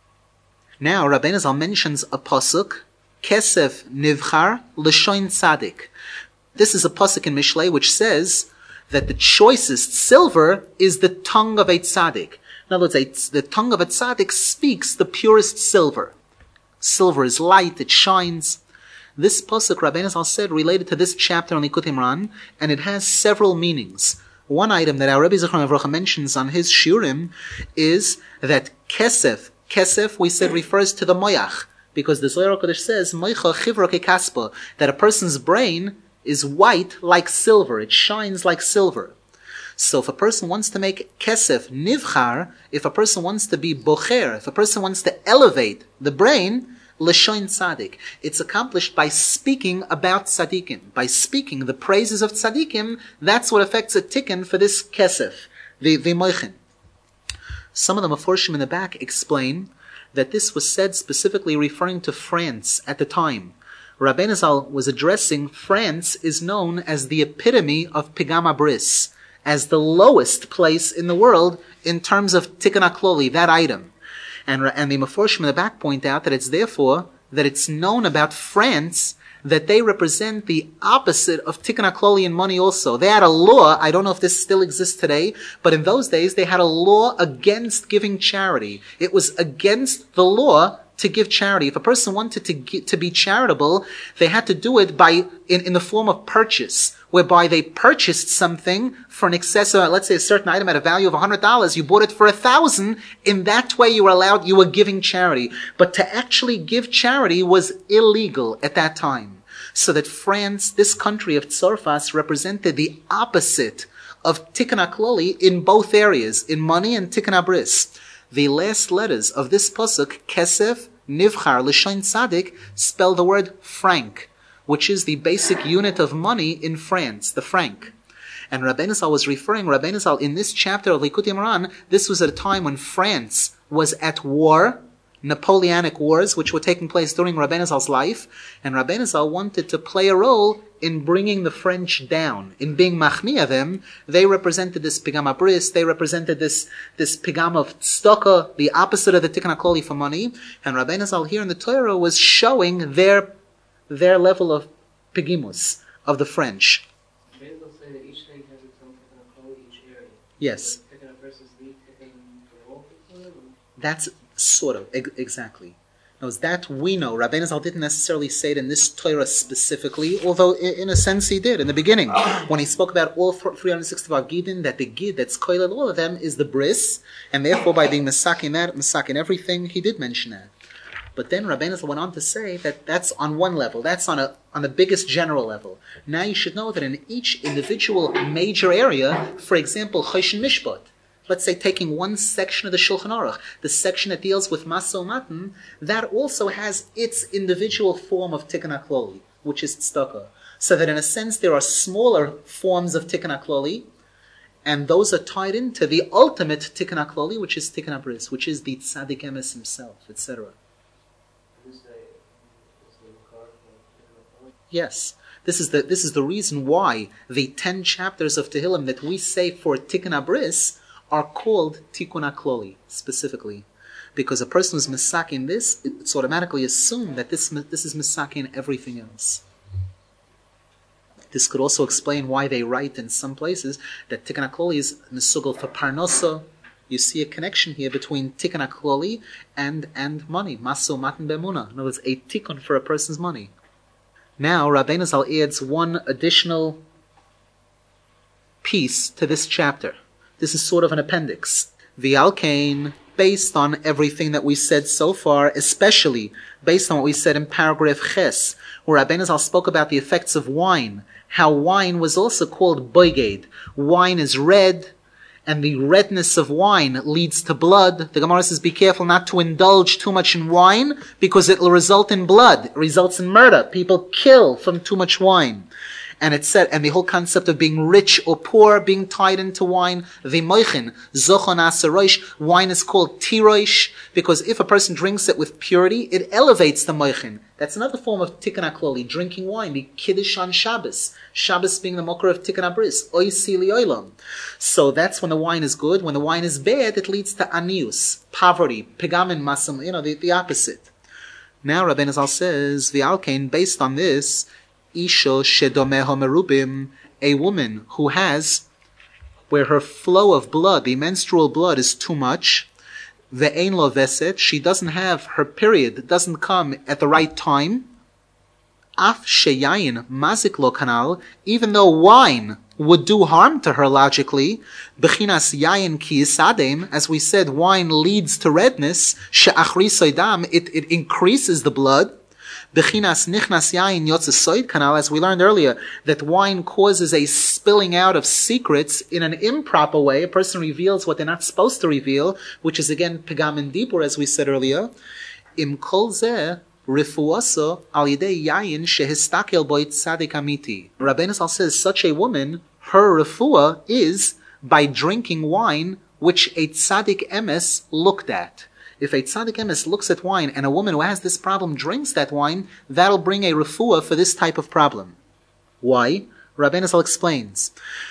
A: Now, Rabbeinu Zal mentions a pasuk, Kesef Nivchar L'Shoin Tzadik. This is a pasuk in Mishlei which says that the choicest silver is the tongue of a tzaddik. In other words, the tongue of a tzaddik speaks the purest silver. Silver is light, it shines. This pasuk, Rabbeinu Zal said, related to this chapter on Likutei Moharan, and it has several meanings. One item that our Rebbe Zichron Avrocha mentions on his shurim is that kesef, kesef, we said, refers to the moyach, because the Zohar HaKadosh says, moicha chivra kekaspa, that a person's brain is white like silver, it shines like silver. So if a person wants to make kesef nivchar, if a person wants to be bocher, if a person wants to elevate the brain, L'shoin tzaddik, it's accomplished by speaking about tzaddikim, by speaking the praises of tzaddikim. That's what affects a tikkun for this kesef, the, the moichin. Some of the Meforshim in the back explain that this was said specifically referring to France at the time. Rabbeinu Zal was addressing, France is known as the epitome of Pigama Bris, as the lowest place in the world in terms of tikkun hakloli, that item. And, and the Meforshim in the back point out that it's therefore that it's known about France that they represent the opposite of tikkun hakloli in money also. They had a law, I don't know if this still exists today, but in those days they had a law against giving charity. It was against the law to give charity. If a person wanted to get, to be charitable, they had to do it by in, in the form of purchase, whereby they purchased something for an excess of, let's say, a certain item at a value of one hundred dollars. You bought it for a thousand dollars. In that way, you were allowed, you were giving charity. But to actually give charity was illegal at that time. So that France, this country of Tzorfas, represented the opposite of tikkun hakloli in both areas, in money and tikkun habris. The last letters of this pasuk, Kesef, Nivchar, L'Shoin Tzadik, spell the word franc, which is the basic unit of money in France, the franc. And Rabbeinu Zal was referring, Rabbeinu Zal, in this chapter of Likutei Moharan, this was at a time when France was at war, Napoleonic wars, which were taking place during Rabbeinu Zal's life, and Rabbeinu Zal wanted to play a role in bringing the French down, in being machniya them. They represented this pigama bris, they represented this, this pigama of tzedakah, the opposite of the tikkun hakloli for money, and Rabbeinu Zal here in the Torah was showing their, their level of pigimus, of the French.
D: Rabbeinu Zal say that each thing has its own tikkun hakloli, each area.
A: Yes.
D: Tikkun versus the tikkun for all people?
A: That's sort of, ex- exactly. Now, that we know. Rabbeinu Zal didn't necessarily say it in this Torah specifically, although in a sense he did in the beginning. When he spoke about all three hundred sixty-five Gidin, that the Gid that's koilel all of them is the bris, and therefore by being Masakin that, Masakin everything, he did mention that. But then Rabbeinu Zal went on to say that that's on one level, that's on a on the biggest general level. Now you should know that in each individual major area, for example, Choshen Mishpat, let's say taking one section of the Shulchan Aruch, the section that deals with Masa Matan, that also has its individual form of Tikkun HaKloli, which is Tzedakah. So that in a sense there are smaller forms of Tikkun HaKloli, and those are tied into the ultimate Tikkun HaKloli, which is Tikkun HaBris, which is the Tzaddik Emes himself, et cetera. Yes. This is the this is the reason why the ten chapters of Tehillim that we say for Tikkun HaBris are called Tikkun HaKloli, specifically. Because a person who's misakin this, it's automatically assumed that this this is misakin everything else. This could also explain why they write in some places that Tikkun HaKloli is misugel for Parnosa, You see a connection here between tikkun hakloli and and money. Maso matan be'emuna. In other words, a tikkun for a person's money. Now, Rabbeinu Zal adds one additional piece to this chapter. This is sort of an appendix. V'alkein, based on everything that we said so far, especially based on what we said in paragraph Ches, where Rabbeinu Zal spoke about the effects of wine, how wine was also called boiged. Wine is red, and the redness of wine leads to blood. The Gemara says, be careful not to indulge too much in wine, because it will result in blood. It results in murder. People kill from too much wine. And it said, and the whole concept of being rich or poor being tied into wine, the moichin, zochon asaroish, wine is called tiroish, because if a person drinks it with purity, it elevates the moichin. That's another form of tikkun hakloli, drinking wine, the kiddush on Shabbos. Shabbos being the mokar of tikkun habris, oisi liolam. So that's when the wine is good. When the wine is bad, it leads to anius, poverty, pegamin masam, you know, the, the opposite. Now Rabbeinu Zal says, v'alkein, based on this, Isho shedomeho merubim, a woman who has, where her flow of blood, the menstrual blood, is too much, ve'ein lo veset, she doesn't have, her period doesn't come at the right time, af sheyayin mazik lo kanal, even though wine would do harm to her logically, bechinas yayin ki yisadem, as we said, wine leads to redness, she'achri soidam, it, it increases the blood, Bechinas nichnas yain yotzesoid kanal, as we learned earlier, that wine causes a spilling out of secrets in an improper way. A person reveals what they're not supposed to reveal, which is again pegam and dibur, as we said earlier. Im kol zeh rifuoso al yidei yain shehistakel boi tzadik amiti. Rabbeinu Zal says such a woman, her refuah is by drinking wine which a tzadik emes looked at. If a tzaddik emes looks at wine and a woman who has this problem drinks that wine, that'll bring a refuah for this type of problem. Why? Rabbeinu Zal explains.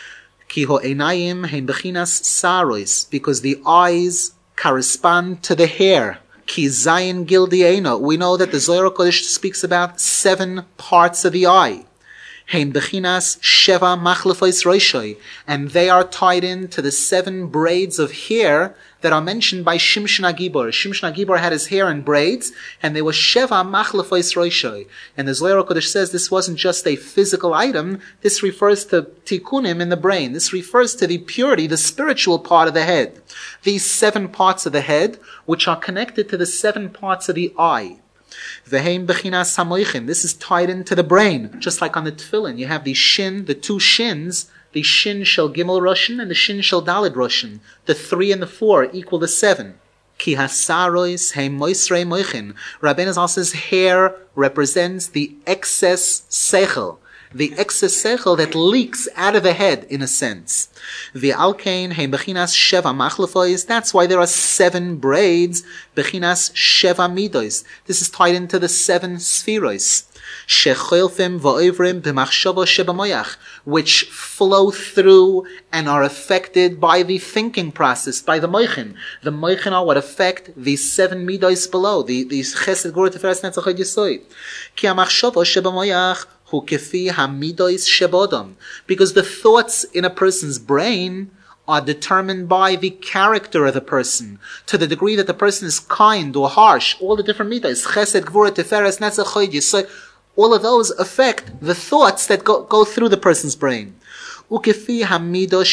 A: Ki ho einayim hein bechinas sarois, because the eyes correspond to the hair. Ki zayin gildiena. We know that the Zohar Kodesh speaks about seven parts of the eye. Hein bechinas sheva machlefos roshoi, and they are tied in to the seven braids of hair that are mentioned by Shimshon HaGibor. Shimshon HaGibor had his hair in braids, and they were sheva machlefos roshoi. And the Zohar Kodesh says this wasn't just a physical item, this refers to tikkunim in the brain. This refers to the purity, the spiritual part of the head. These seven parts of the head, which are connected to the seven parts of the eye. Veheim bechinas hamoichin. This is tied into the brain, just like on the tefillin. You have the shin, the two shins. The shin shel gimel roshin and the shin shel dalid roshin. The three and the four equal the seven. Ki hasarois heim moisrei moichin. Rabbeinu Zal says hair represents the excess seichel, the excess seichel that leaks out of the head, in a sense. The alkein heim bechinas sheva machlefois. That's why there are seven braids. Bechinas sheva midos. This is tied into the seven spheros. Shecholfim va'ovrim b'machshava shebamoyach, which flow through and are affected by the thinking process, by the moichin. The moichin are what affect the seven midos below, the the chesed gvura tiferes netzach yisoid. Ki hamachshava shebamoyach hu kefi hamidos shebodam, because the thoughts in a person's brain are determined by the character of the person. To the degree that the person is kind or harsh, all the different midos, chesed gvura tiferes netzach yisoid, all of those affect the thoughts that go, go through the person's brain. And according to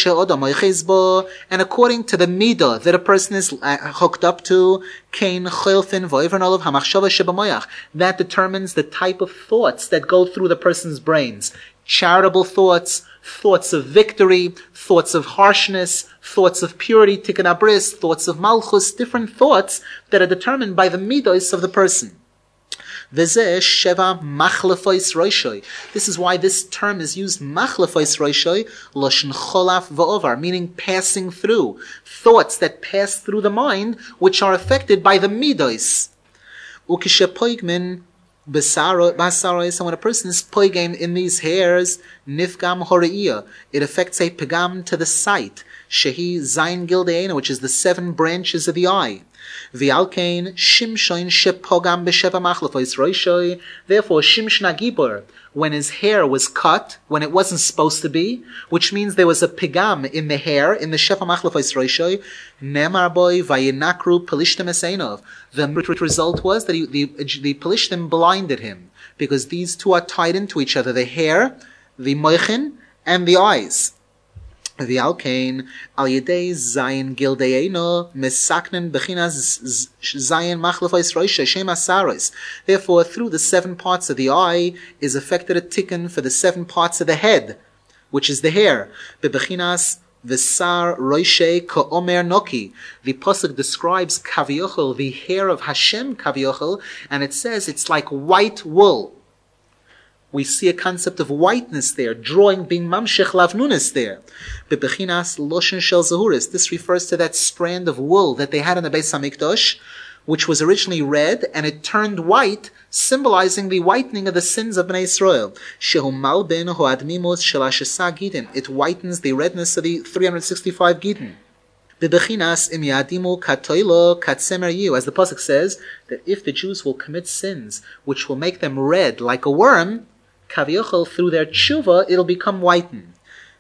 A: the midah that a person is hooked up to, that determines the type of thoughts that go through the person's brains. Charitable thoughts, thoughts of victory, thoughts of harshness, thoughts of purity, tikkun habris, thoughts of malchus, different thoughts that are determined by the midos of the person. This is why this term is used, machlefos roshoi, loshen cholaf va'ovar, meaning passing through. Thoughts that pass through the mind, which are affected by the midos. Ukishepoigmin basaros, and when a person is poigim in these hairs, nifgam horeiyah, it affects a pegam to the sight. Shehi zayin gildeina, which is the seven branches of the eye. V'alkein Shimshon shepogam b'sheva machlefos roishoi. Therefore, Shimshon HaGibor, when his hair was cut, when it wasn't supposed to be, which means there was a pigam in the hair, in the sheva machlefos roishoi, nemar boy vayinakru pelishtim eseinov. The result was that he, the, the pelishtim blinded him, because these two are tied into each other, the hair, the moichin, and the eyes. The alkain al yedei zayin gildeino misaknen bechinas zayin machlefos roisha shem asaros. Therefore, through the seven parts of the eye is affected a tikkun for the seven parts of the head, which is the hair. Bebechinas v'sar roishe ka'omer noki. The pasuk describes kaviochel, the hair of Hashem kaviochel, and it says it's like white wool. We see a concept of whiteness there, drawing, being mamshech lavnunis there. Bebechinas loshen shel zahuris. This refers to that strand of wool that they had in the Beis Hamikdash, which was originally red, and it turned white, symbolizing the whitening of the sins of Bnei Yisrael. Shehu malben hoadmimos shel hashesa gidin. It whitens the redness of the three hundred sixty-five gidin. Bebechinas im yadimu katoilo katsemer yu. As the pasuk says, that if the Jews will commit sins which will make them red like a worm, Kaviochel, through their tshuva, it'll become whitened.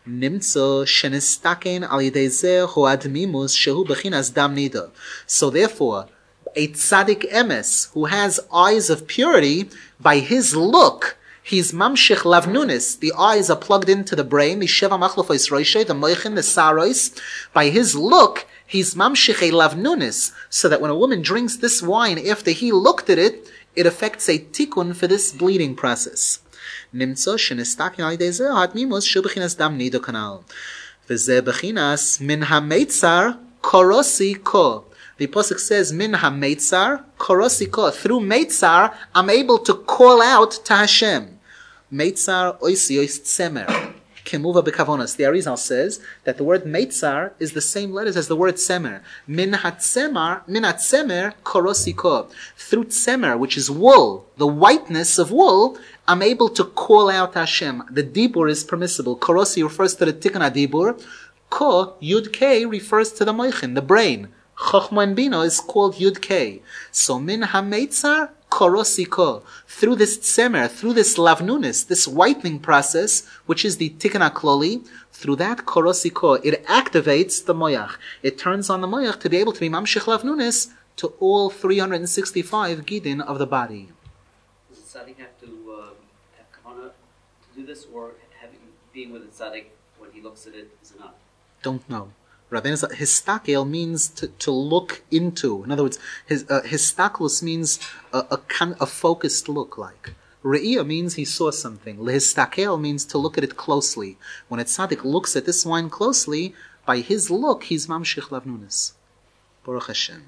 A: Nimtzo shenistaken al yidei zeh hoadmimus shehu bechinas dam nida. So therefore, a tzaddik emes who has eyes of purity, by his look, he's mamshich lavnunis. The eyes are plugged into the brain, the sheva machlefos roishe, the moichin, the saros. By his look, he's mamshich a lavnunis, so that when a woman drinks this wine after he looked at it, it affects a tikkun for this bleeding process. Nimtzo shenistaken al yedei zeh hoadmimus shehu bechinas dam nida kanal. V'zeh bechinas min hametzar korosi ko. The pasuk says, "Min ha-meitzar korosiko." Through meitzar, I'm able to call out to Hashem. Meitzar oisi ois tzemer. Kemuva bekavonos. The Arizal says that the word meitzar is the same letters as the word tzemer. Min ha-tzemer, min ha-tzemer korosiko. Through tzemer, which is wool, the whiteness of wool, I'm able to call out to Hashem. The dibur is permissible. Korosi refers to the tikkun dibur. Ko, yud ke, refers to the moichin, the brain. Chochma and Bina is called Yud Kei. So min ha-meitzar korosiko. Through this tzemer, through this lavnunis, this whitening process, which is the tikkun kloli, through that korosiko, it activates the moyach. It turns on the moyach to be able to be mamshich lavnunis to all three hundred sixty-five gidin of the body.
C: Does the tzaddik have to um, have kavanah to do this, or having being with the tzaddik when he looks at it is enough?
A: Don't know. Rabbeinu, histakel means to, to look into. In other words, his uh, histaklus means a, a, a focused look like. Re'iyah means he saw something. Lehistakel means to look at it closely. When a tzaddik looks at this wine closely, by his look, he's mamshich lavnunis. Baruch Hashem.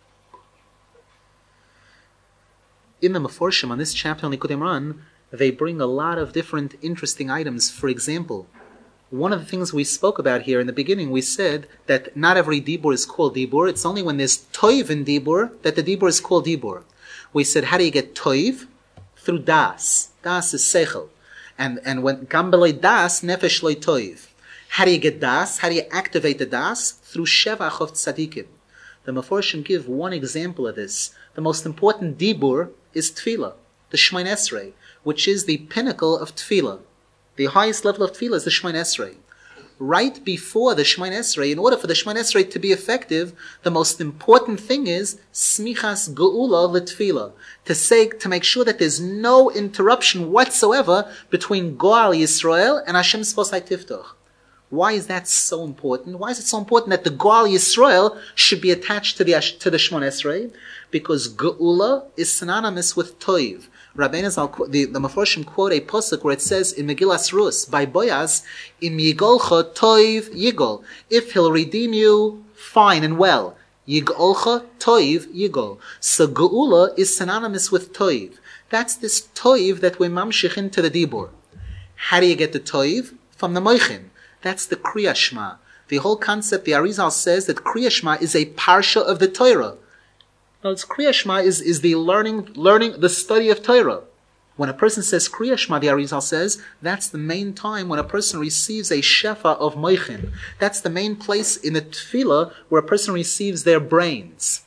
A: In the Meforshim, on this chapter on Likutei Moharan, they bring a lot of different interesting items. For example, one of the things we spoke about here in the beginning, we said that not every dibur is called dibur. It's only when there's toiv in dibur that the dibur is called dibur. We said, how do you get toiv? Through das. Das is seichel. And, and when gambelei das, nefesh loy toiv. How do you get das? How do you activate the das? Through shevach of tzadikim. The Meforshim give one example of this. The most important dibur is tefillah, the Shemona Esrei, which is the pinnacle of tefillah. The highest level of tefillah is the Shemona Esrei. Right before the Shemona Esrei, in order for the Shemona Esrei to be effective, the most important thing is smichas geula l'tefillah, to say, to make sure that there's no interruption whatsoever between Goal Yisrael and Hashem's Sfos HaTiftach. Why is that so important? Why is it so important that the Goal Yisrael should be attached to the to the Shemona Esrei? Because geula is synonymous with toiv. Rabbeinu Zal, the, the Meforshim quote a pasuk where it says in Megillas Rus, by Boaz, im yigolcha toiv yigol. If he'll redeem you, fine and well. Yigolcha toiv yigol. So geula is synonymous with toiv. That's this toiv that we mamshich into the dibur. How do you get the toiv? From the moichin. That's the Kriya Shema. The whole concept, the Arizal says that Kriya Shema is a parsha of the Torah. Now, it's Kriya Shema is, is the learning, learning, the study of Torah. When a person says Kriya Shema, the Arizal says, that's the main time when a person receives a shefa of moichin. That's the main place in the tefillah where a person receives their brains.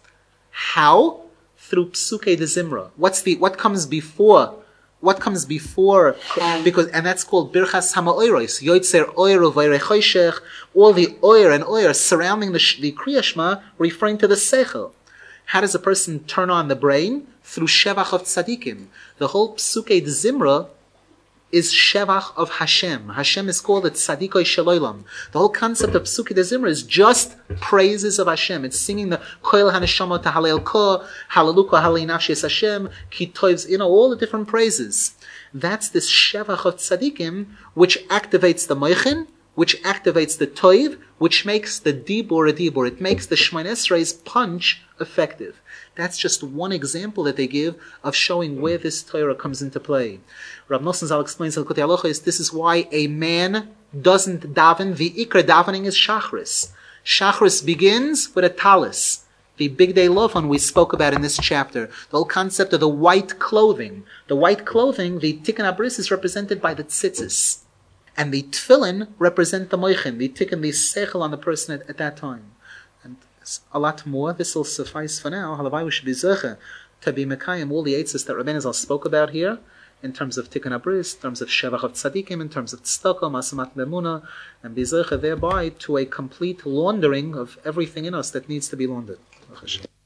A: How? Through Psuke de Zimra. What's the, what comes before? What comes before? Because, and that's called Birchas HaMa'oros. Yotzer Oyer Uvayre Choshech. All the Oyer and Oyer surrounding the, the Kriya Shema, referring to the Seichel. How does a person turn on the brain? Through Shevach of Tzadikim. The whole Psuke de Zimra is Shevach of Hashem. Hashem is called it Tzadikoi Sheloilam. The whole concept of Psuke de Zimra is just praises of Hashem. It's singing the Koil HaNeshama Tahalel Ko, Halaluka Halei Nafshi Hashem, Ki Toivs, you know, all the different praises. That's this Shevach of Tzadikim, which activates the Moichin, which activates the Toiv, which makes the Dibur a Dibur. It makes the Shemon Esrei's punch effective. That's just one example that they give of showing where this Torah comes into play. Rav Nosson Zal explains in Likutei Halacha is this is why a man doesn't daven. The ikra davening is Shachris. Shachris begins with a talis. The big day lofan we spoke about in this chapter. The whole concept of the white clothing. The white clothing, the tikkun abris is represented by the tzitzis. And the tefillin represent the moichin, the tikkun, the seichel on the person at, at that time. And a lot more. This will suffice for now. Halavai, we should be zecher to be mekayim all the eitzes that Rabbeinu Zal spoke about here, in terms of tikkun abris, in terms of shevach of tzadikim, in terms of tzedakah, masamat lemuna, and be zecher thereby to a complete laundering of everything in us that needs to be laundered.